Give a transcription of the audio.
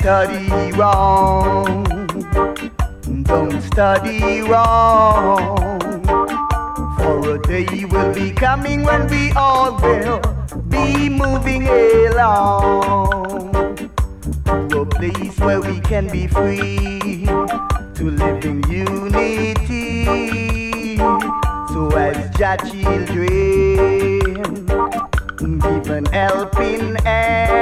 study wrong. Don't study wrong. For a day will be coming when we all will be moving along to a place where we can be free to live in unity. So as Jah children, give an helping hand.